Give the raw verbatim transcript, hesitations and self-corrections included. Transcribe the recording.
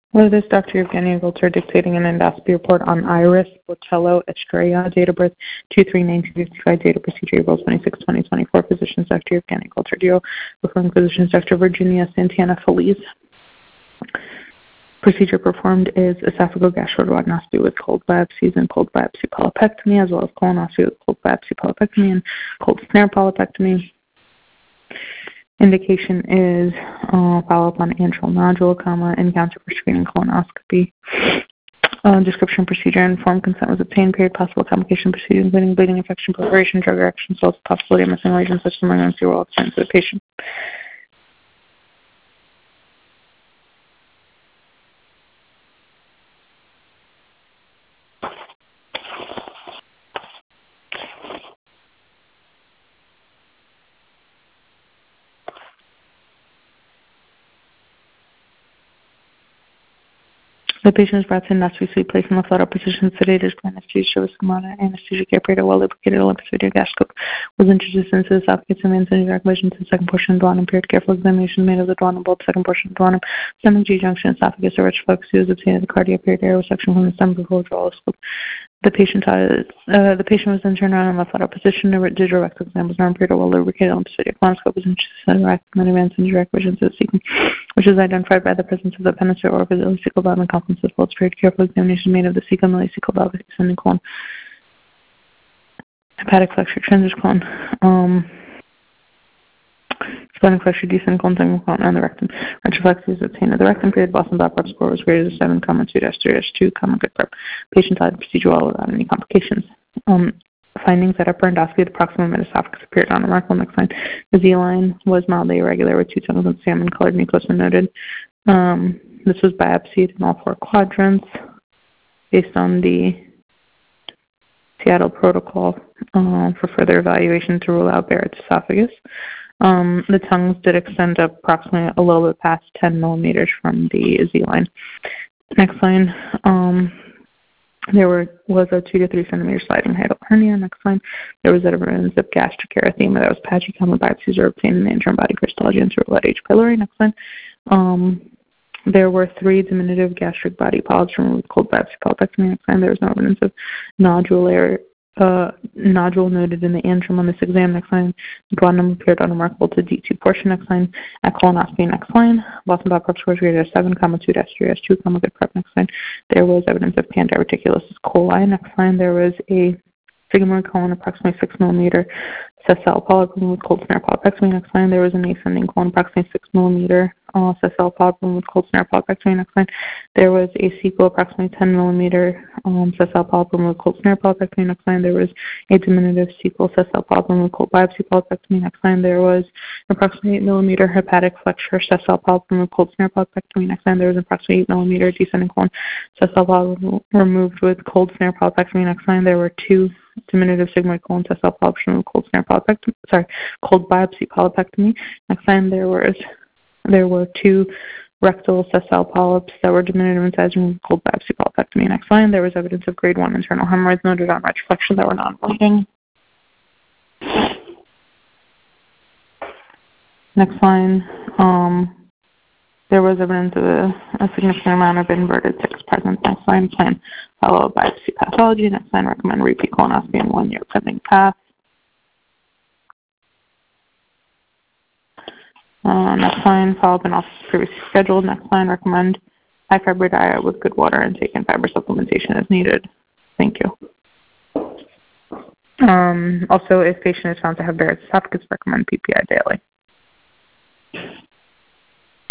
Hello, this is Doctor Evgenia Golter dictating an endoscopy report on Iris Bocello Estrella, date of birth two three nineteen fifty-five, date of procedure April twenty-sixth, twenty twenty-four. Physicians Doctor Evgenia Golter Dio, referring physicians Doctor Virginia Santana Feliz. Procedure performed is esophageal-gastroduodenoscopy with cold biopsies and cold biopsy polypectomy, as well as colonoscopy with cold biopsy polypectomy and cold snare polypectomy. Indication is uh, follow-up on antral nodule, comma, encounter for screening colonoscopy. Uh, description, procedure, informed consent was obtained. Period. Possible complication, procedure, including bleeding, infection, perforation, drug reaction, salts, possibility of missing lesions, such as malignancy, or all extent to the patient. The patient is brought to endoscopy suite, placed in the flat-out position, sedated, anesthesia with schemata, anesthesia care period, well lubricated Olympus videogastroscope was introduced into the esophagus and man's direct vision to the second portion of the duodenum. Period. Careful examination made of the duodenum bulb, second portion of the duodenum, stomach, G-junction, esophagus, or retroflex was obtained at the cardiac period, air resection from the stomach before withdrawal. The patient uh, the patient was then turned around in the flat-out position. The digital rectal exam was norm period, well lubricated Olympus videogastroscope was introduced into the rectum and advanced in direct vision to the cecum, which is identified by the presence of the penetrator or the ileocecal valve and confluence of folds. Period. Careful examination made of the cecum, ileocecal valve, ascending colon, hepatic flexure, transverse colon, um, splenic flexure, descending colon, segmental colon, and the rectum. Retroflex is obtained at the rectum. Period. Boston blot prep score was greater than seven, comma two dash three dash two, comma good prep. Patient died procedure well without any complications. Um, Findings at upper endoscopy, the proximal mid-esophagus appeared unremarkable. Next line, the Z-line was mildly irregular with two tunnels of salmon-colored mucosa noted. Um, this was biopsied in all four quadrants based on the Seattle protocol uh, for further evaluation to rule out Barrett's esophagus. Um, the tongues did extend up approximately a little bit past ten millimeters from the Z-line. Next line, um, there were, was a two to three centimeter sliding hiatal hernia. Next line, there was evidence of gastric erythema that was patchy. Common biopsies are obtained in the interim body crystallography and cerebral H. pylori. Next line, um, there were three diminutive gastric body polyps removed with cold biopsy polypectomy. Next line, there was no evidence of nodular uh, nodule noted in the antrum on this exam. Next line, the duodenum appeared unremarkable to D two portion. Next line, at colonoscopy. Next line, Boston blot prep score greater than seven, comma two dash three dash two, comma good prep. Next line, there was evidence of pandiverticulosis coli. Next line, there was a sigmoid colon approximately six millimeter sessile polyp with cold snare polypectomy. Next line, there was an ascending colon approximately six millimeter uh, sessile polyp with cold snare polypectomy. Next line, there was a cecal approximately ten millimeter um, sessile polyp with cold snare polypectomy. Next line, there was a diminutive cecal sessile polyp with cold biopsy polypectomy. Next line, there was approximately eight millimeter hepatic flexure sessile polyp with cold snare polypectomy. Next line, there was approximately eight millimeter descending colon sessile polyp removed with cold snare polypectomy. Next line, there were two diminutive sigmoid colon sessile polyps removed with cold snare polypectomy. Sorry, cold biopsy polypectomy. Next line, there was there were two rectal sessile polyps that were diminutive in size removed with cold biopsy polypectomy. Next line, there was evidence of grade one internal hemorrhoids noted on retroflexion that were non-bleeding. Next line, um, there was evidence of a, a significant amount of inverted tics present. Next line, plan follow-up biopsy pathology. Next line, recommend repeat colonoscopy in one year pending path. Uh, next line, follow-up in office previously scheduled. Next line, recommend high fiber diet with good water intake and fiber supplementation as needed. Thank you. Um, also, if patient is found to have Barrett's esophagus, recommend P P I daily.